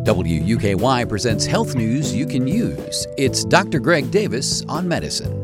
WUKY presents health news you can use. It's Dr. Greg Davis on medicine.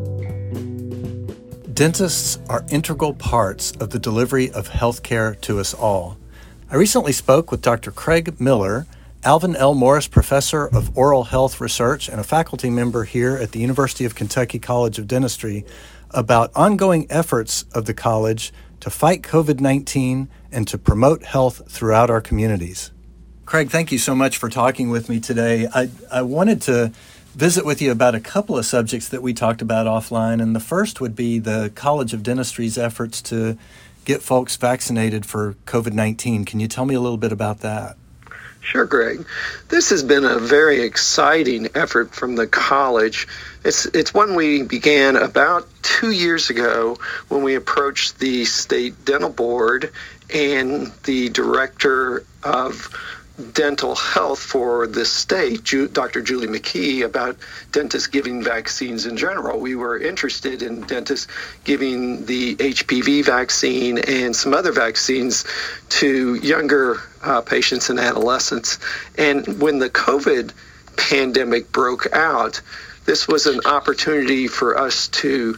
Dentists are integral parts of the delivery of health care to us all. I recently spoke with Dr. Craig Miller, Alvin L. Morris Professor of Oral Health Research and a faculty member here at the University of Kentucky College of Dentistry, about ongoing efforts of the college to fight COVID-19 and to promote health throughout our communities. Craig, thank you so much for talking with me today. I wanted to visit with you about a couple of subjects that we talked about offline, and the first would be the College of Dentistry's efforts to get folks vaccinated for COVID-19. Can you tell me a little bit about that? Sure, Greg. This has been a very exciting effort from the college. It's one we began about 2 years ago when we approached the State Dental Board and the Director of Dental Health for the state, Dr. Julie McKee, about dentists giving vaccines in general. We were interested in dentists giving the HPV vaccine and some other vaccines to younger patients and adolescents. And when the COVID pandemic broke out, this was an opportunity for us to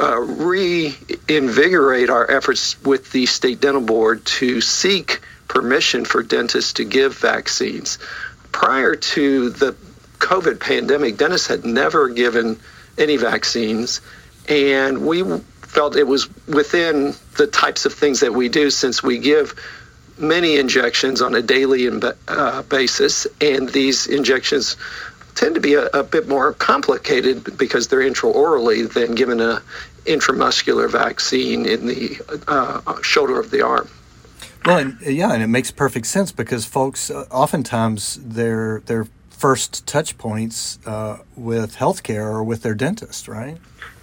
reinvigorate our efforts with the State Dental Board to seek permission for dentists to give vaccines. Prior to the COVID pandemic, dentists had never given any vaccines, and we felt it was within the types of things that we do, since we give many injections on a daily basis, and these injections tend to be a bit more complicated because they're intraorally than given an intramuscular vaccine in the shoulder of the arm. Well, and it makes perfect sense because folks, oftentimes their first touch points with healthcare are with their dentist, right?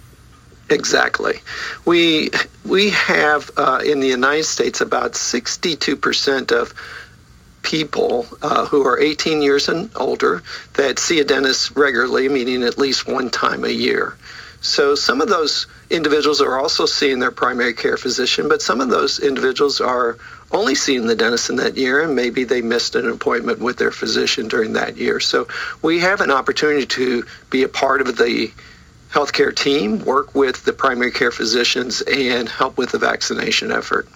Exactly. We have in the United States about 62% of people who are 18 years and older that see a dentist regularly, meaning at least one time a year. So some of those individuals are also seeing their primary care physician, but some of those individuals are only seeing the dentist in that year, and maybe they missed an appointment with their physician during that year. So we have an opportunity to be a part of the healthcare team, work with the primary care physicians, and help with the vaccination effort.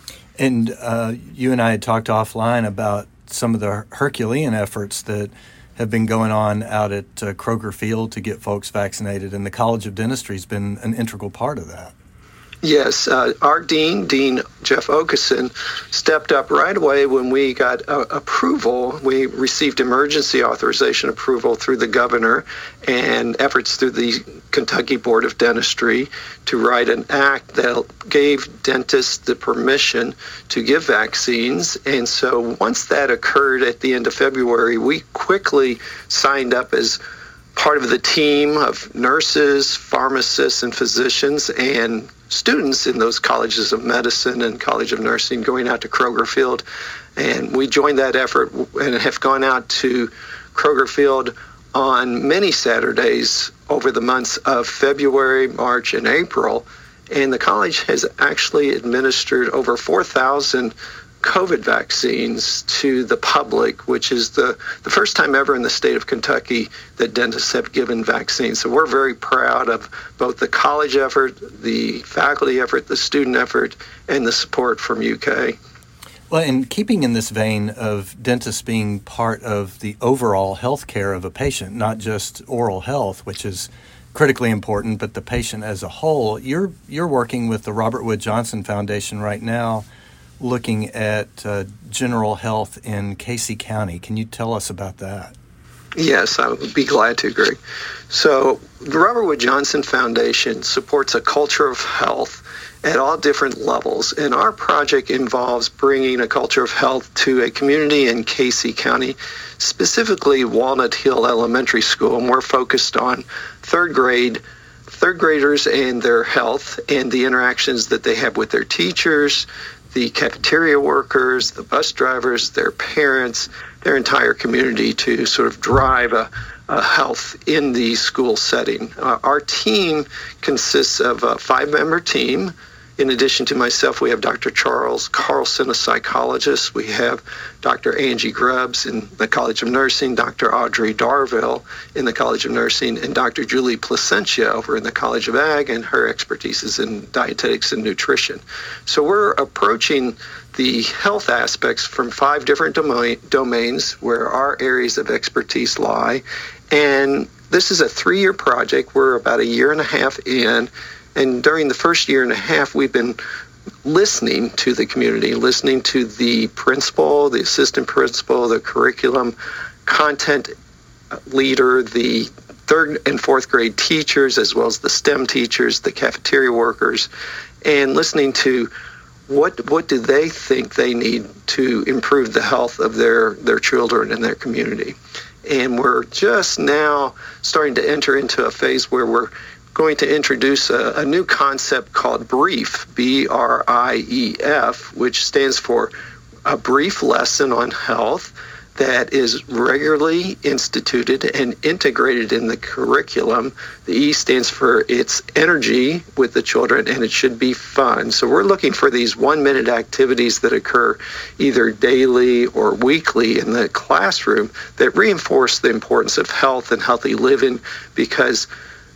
And you and I had talked offline about some of the Herculean efforts that have been going on out at Kroger Field to get folks vaccinated, and the College of Dentistry has been an integral part of that. Yes, our Dean Jeff Okeson, stepped up right away when we got approval. We received emergency authorization approval through the governor and efforts through the Kentucky Board of Dentistry to write an act that gave dentists the permission to give vaccines. And so once that occurred at the end of February, we quickly signed up as part of the team of nurses, pharmacists, and physicians and students in those colleges of medicine and College of Nursing going out to Kroger Field. And we joined that effort and have gone out to Kroger Field on many Saturdays over the months of February, March, and April. And the college has actually administered over 4,000 COVID vaccines to the public, which is the first time ever in the state of Kentucky that dentists have given vaccines. So we're very proud of both the college effort, the faculty effort, the student effort, and the support from UK. Well, and keeping in this vein of dentists being part of the overall health care of a patient, not just oral health, which is critically important, but the patient as a whole, you're working with the Robert Wood Johnson Foundation right now, looking at general health in Casey County. Can you tell us about that? Yes, I would be glad to, Greg. So the Robert Wood Johnson Foundation supports a culture of health at all different levels, and our project involves bringing a culture of health to a community in Casey County, specifically Walnut Hill Elementary School, and we're focused on third graders and their health and the interactions that they have with their teachers, the cafeteria workers, the bus drivers, their parents, their entire community to sort of drive a health in the school setting. Our team consists of a 5-member team, In addition to myself, we have Dr. Charles Carlson, a psychologist. We have Dr. Angie Grubbs in the College of Nursing, Dr. Audrey Darville in the College of Nursing, and Dr. Julie Placentia over in the College of Ag, and her expertise is in dietetics and nutrition. So we're approaching the health aspects from 5 different domains where our areas of expertise lie. And this is a 3-year project. We're about a year and a half in. And during the first year and a half, we've been listening to the community, listening to the principal, the assistant principal, the curriculum content leader, the 3rd and 4th grade teachers, as well as the STEM teachers, the cafeteria workers, and listening to what do they think they need to improve the health of their children and their community. And we're just now starting to enter into a phase where we're going to introduce a new concept called BRIEF, BRIEF, which stands for a brief lesson on health that is regularly instituted and integrated in the curriculum. The E stands for its energy with the children, and it should be fun. So we're looking for these 1-minute activities that occur either daily or weekly in the classroom that reinforce the importance of health and healthy living, because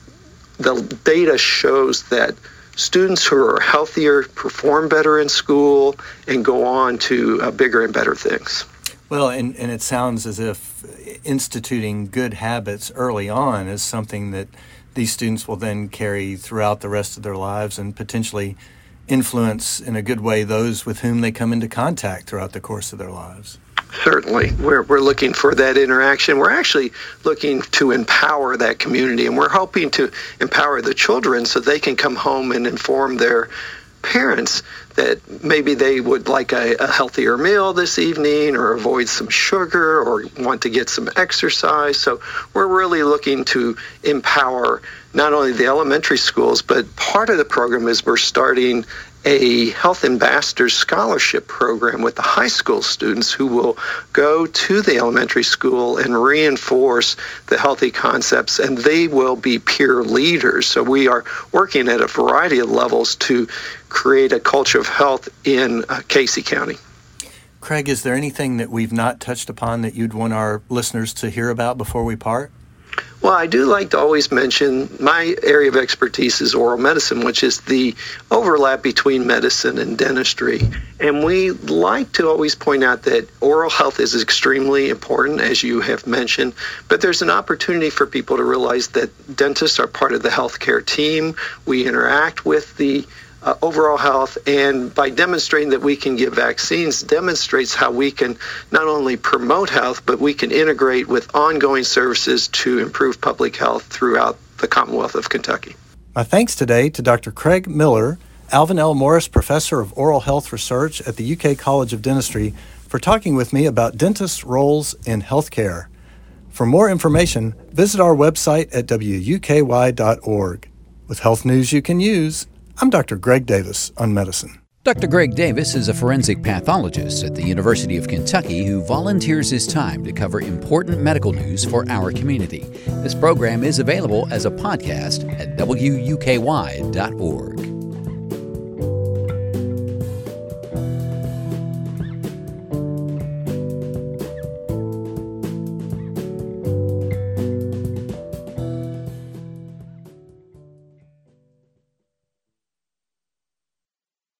the data shows that students who are healthier perform better in school and go on to bigger and better things. Well, and it sounds as if instituting good habits early on is something that these students will then carry throughout the rest of their lives and potentially influence in a good way those with whom they come into contact throughout the course of their lives. Certainly. We're looking for that interaction. We're actually looking to empower that community, and we're hoping to empower the children so they can come home and inform their parents that maybe they would like a healthier meal this evening, or avoid some sugar, or want to get some exercise. So we're really looking to empower not only the elementary schools, but part of the program is we're starting a Health Ambassadors Scholarship program with the high school students who will go to the elementary school and reinforce the healthy concepts, and they will be peer leaders. So we are working at a variety of levels to create a culture of health in Casey County. Craig, is there anything that we've not touched upon that you'd want our listeners to hear about before we part? Well, I do like to always mention my area of expertise is oral medicine, which is the overlap between medicine and dentistry. And we like to always point out that oral health is extremely important, as you have mentioned, but there's an opportunity for people to realize that dentists are part of the healthcare team. We interact with the overall health, and by demonstrating that we can give vaccines demonstrates how we can not only promote health, but we can integrate with ongoing services to improve public health throughout the Commonwealth of Kentucky. My thanks today to Dr. Craig Miller, Alvin L. Morris Professor of Oral Health Research at the UK College of Dentistry, for talking with me about dentists' roles in healthcare. For more information, visit our website at wuky.org. With health news you can use, I'm Dr. Greg Davis on medicine. Dr. Greg Davis is a forensic pathologist at the University of Kentucky who volunteers his time to cover important medical news for our community. This program is available as a podcast at wuky.org.